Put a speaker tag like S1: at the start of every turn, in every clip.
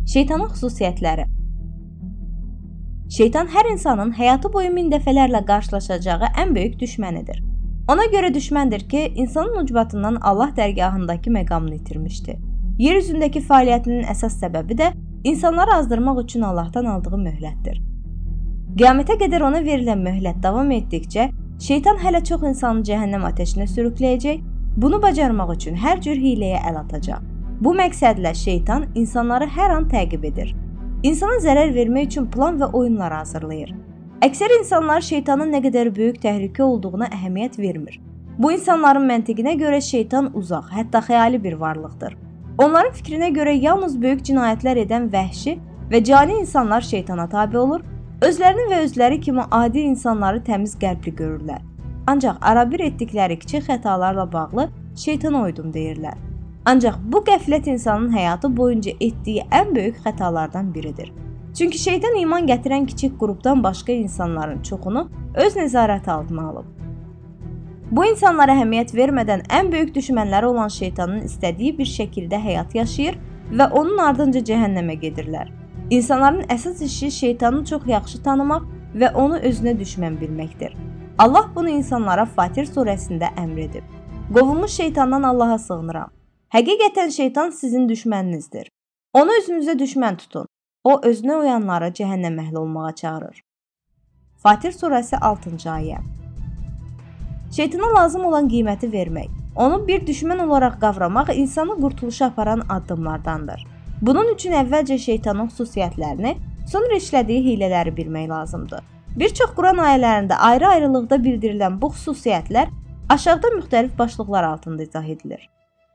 S1: Şeytanın xüsusiyyətləri. Şeytan hər insanın həyatı boyu min dəfələrlə qarşılaşacağı ən böyük düşmənidir. Ona görə düşməndir ki, insanın ucbatından Allah dərgahındakı məqamını itirmişdi. Yer üzündəki fəaliyyətinin əsas səbəbi də insanları azdırmaq üçün Allahdan aldığı möhlətdir. Qiyamətə qədər ona verilən möhlət davam etdikcə, şeytan hələ çox insanı cəhənnəm ateşinə sürükləyəcək, bunu bacarmaq üçün hər cür hiləyə əl atacaq. Bu məqsədlə şeytan insanları hər an təqib edir. İnsana zərər vermək üçün plan və oyunlar hazırlayır. Əksər insanlar şeytanın nə qədər böyük təhlükə olduğuna əhəmiyyət vermir. Bu insanların məntiqinə görə şeytan uzaq, hətta xəyali bir varlıqdır. Onların fikrinə görə yalnız böyük cinayətlər edən vəhşi və cani insanlar şeytana tabe olur, özlərini və özləri kimi adi insanları təmiz qəlbli görürlər. Ancaq arabir etdikləri kiçik xətalarla bağlı şeytana uydum deyirlər. Ancaq bu qəflət insanın həyatı boyunca etdiyi ən böyük xətalardan biridir. Çünki şeytan iman gətirən kiçik qrupdan başqa insanların çoxunu öz nəzarəti altına alıb. Bu insanlara əhəmiyyət vermədən ən böyük düşmənləri olan şeytanın istədiyi bir şəkildə həyat yaşayır və onun ardınca cəhənnəmə gedirlər. İnsanların əsas işi şeytanı çox yaxşı tanımaq və onu özünə düşmən bilməkdir. Allah bunu insanlara Fatir surəsində əmr edib. Qovulmuş şeytandan Allaha sığınıram. Həqiqətən şeytan sizin düşməninizdir. Onu özünüzə düşmən tutun. O, özünə uyanları cəhənnəm əhli olmağa çağırır. Fatir surəsi 6-cı ayə. Şeytana lazım olan qiyməti vermək, onu bir düşmən olaraq qavramaq insanı qurtuluşa aparan addımlardandır. Bunun üçün əvvəlcə şeytanın xüsusiyyətlərini, sonra işlədiyi hilələri bilmək lazımdır. Bir çox Quran ayələrində ayrı-ayrılıqda bildirilən bu xüsusiyyətlər aşağıda müxtəlif başlıqlar altında izah edilir.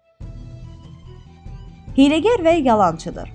S1: Hiləgər və yalançıdır.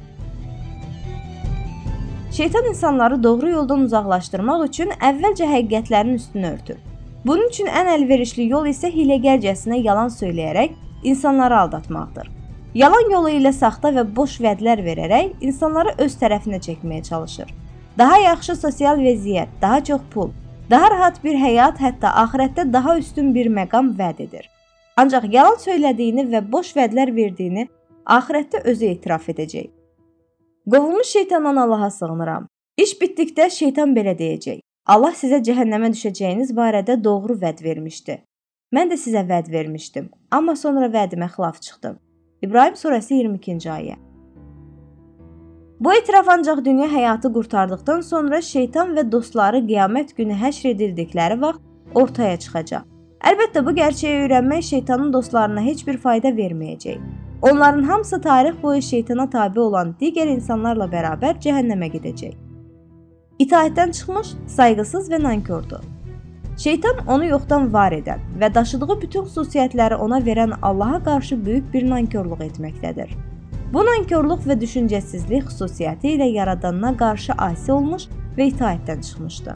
S1: Şeytan insanları doğru yoldan uzaqlaşdırmaq üçün əvvəlcə həqiqətlərin üstünü örtür. Bunun üçün ən əlverişli yol isə hiləgərcəsinə yalan söyləyərək insanları aldatmaqdır. Yalan yolu ilə saxta və boş vədlər verərək insanları öz tərəfinə çəkməyə çalışır. Daha yaxşı sosial vəziyyət, daha çox pul, daha rahat bir həyat, hətta axirətdə daha üstün bir məqam vəd edir. Ancaq yalan söylədiyini və boş vədlər verdiyini axirətdə özü etiraf edəcək. Qovulmuş şeytandan Allaha sığınıram. İş bitdikdə şeytan belə deyəcək. Allah sizə cəhənnəmə düşəcəyiniz barədə doğru vəd vermişdi. Mən də sizə vəd vermişdim, amma sonra vədimə xilaf çıxdım. İbrahim surəsi 22-ci ayə. Bu etiraf ancaq dünya həyatı qurtardıqdan sonra şeytan və dostları qiyamət günü həşr edildikləri vaxt ortaya çıxacaq. Əlbəttə bu gerçəyi öyrənmək şeytanın dostlarına heç bir fayda verməyəcək. Onların hamısı tarix boyu şeytana tabe olan digər insanlarla bərabər cəhənnəmə gedəcək. İtaətdən çıxmış, sayğısız və nankördür. Şeytan onu yoxdan var edən və daşıdığı bütün xüsusiyyətləri ona verən Allaha qarşı böyük bir nankörlük etməkdədir. Bu nankörlük və düşüncəsizlik xüsusiyyəti ilə yaradanına qarşı asi olmuş və itaətdən çıxmışdı.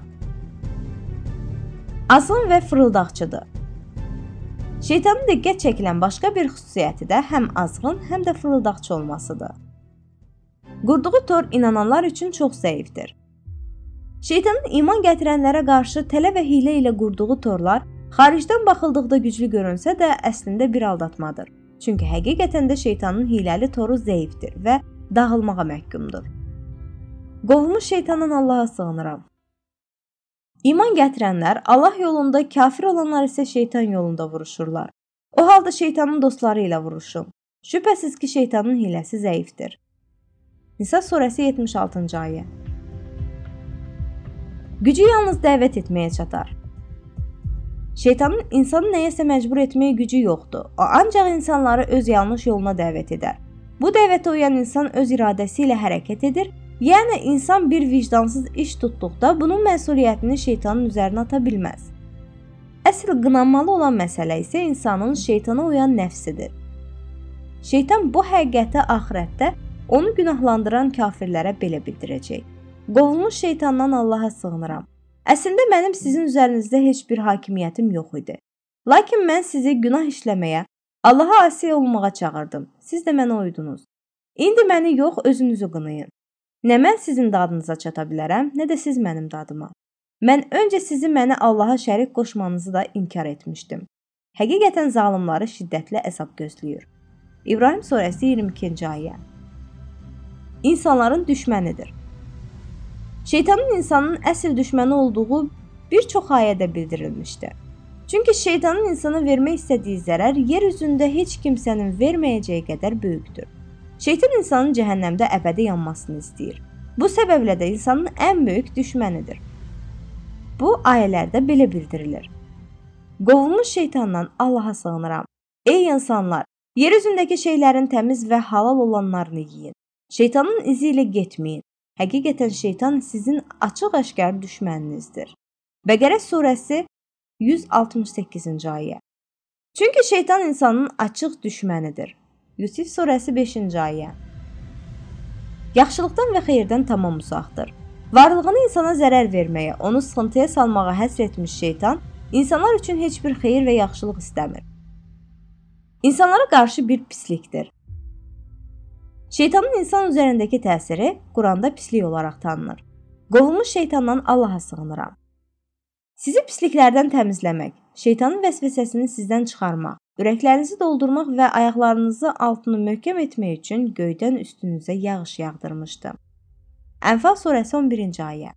S1: Azğın və fırıldaqçıdır. Şeytanın diqqət çəkilən başqa bir xüsusiyyəti də həm azğın, həm də fırıldaqçı olmasıdır. Qurduğu tor inananlar üçün çox zəifdir. Şeytanın iman gətirənlərə qarşı tələ və hilə ilə qurduğu torlar xaricdən baxıldıqda güclü görünsə də əslində bir aldatmadır. Çünki həqiqətən də şeytanın hiləli toru zəifdir və dağılmağa məhkumdur. Qovulmuş şeytandan Allaha sığınıram. İman gətirənlər Allah yolunda, kafir olanlar isə şeytan yolunda vuruşurlar. O halda şeytanın dostları ilə vuruşun. Şübhəsiz ki, şeytanın hiləsi zəifdir. Nisa surəsi 76-cı ayə. Gücü yalnız dəvət etməyə çatar. Şeytanın insanı nəyəsə məcbur etməyə gücü yoxdur. O ancaq insanları öz yanlış yoluna dəvət edər. Bu dəvətə uyan insan öz iradəsi ilə hərəkət edir. Yəni, insan bir vicdansız iş tutduqda bunun məsuliyyətini şeytanın üzərinə ata bilməz. Əsl qınanmalı olan məsələ isə insanın şeytana uyan nəfsidir. Şeytan bu həqiqəti axirətdə onu günahlandıran kafirlərə belə bildirəcək. Qovulmuş şeytandan Allaha sığınıram. Əslində mənim sizin üzərinizdə heç bir hakimiyyətim yox idi. Lakin mən sizi günah işləməyə, Allaha asi olmağa çağırdım. Siz də mənə uydunuz. İndi məni yox, özünüzü qınayın. Nə mən sizin dadınıza çata bilərəm, nə də siz mənim dadıma. Mən öncə sizi mənə Allaha şərik qoşmanızı da inkar etmişdim. Həqiqətən zalimları şiddətli əzab gözləyir. İbrahim surəsi 22-ci ayə. insanların düşmənidir. Şeytanın insanın əsl düşməni olduğu bir çox ayədə bildirilmişdir. Çünki şeytanın insana vermək istədiyi zərər yer üzündə heç kimsənin verməyəcəyi qədər böyükdür. Şeytan insanın cəhənnəmdə əbədi yanmasını istəyir. Bu səbəblə də insanın ən böyük düşmənidir. Bu ayələrdə belə bildirilir. Qovulmuş şeytandan Allaha sığınıram. Ey insanlar, yer üzündəki şeylərin təmiz və halal olanlarını yiyin. Şeytanın izi ilə getməyin. Həqiqətən şeytan sizin açıq-aşkar düşməninizdir. Bəqərə surəsi 168-ci ayə. Çünki şeytan insanın açıq düşmənidir. Yusif surəsi 5-ci ayə. Yaxşılıqdan və xeyirdən tamam uzaqdır. Varlığını insana zərər verməyə, onu sıxıntıya salmağa həsr etmiş şeytan, insanlar üçün heç bir xeyir və yaxşılıq istəmir. İnsanlara qarşı bir pislikdir. Şeytanın insan üzərindəki təsiri Quranda pislik olaraq tanınır. Qovulmuş şeytandan Allaha sığınıram. Sizi pisliklərdən təmizləmək, şeytanın vəsvəsəsini sizdən çıxarmaq, ürəklərinizi doldurmaq və ayaqlarınızı altını möhkəm etmək üçün göydən üstünüzə yağış yağdırmışdı. Ənfal surəsi 11-ci ayə.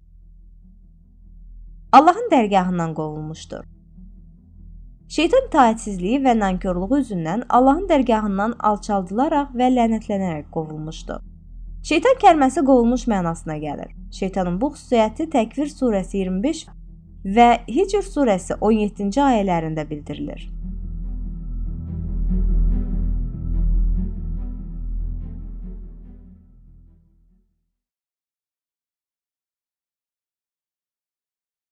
S1: Allahın dərgahından qovulmuşdur. Şeytan itaətsizliyi və nankörlüğü üzündən Allahın dərgahından alçaldılaraq və lənətlənərək qovulmuşdur. Şeytan kəlməsi qovulmuş mənasına gəlir. Şeytanın bu xüsusiyyəti Təkvir surəsi 25 və Hicr surəsi 17-ci ayələrində bildirilir.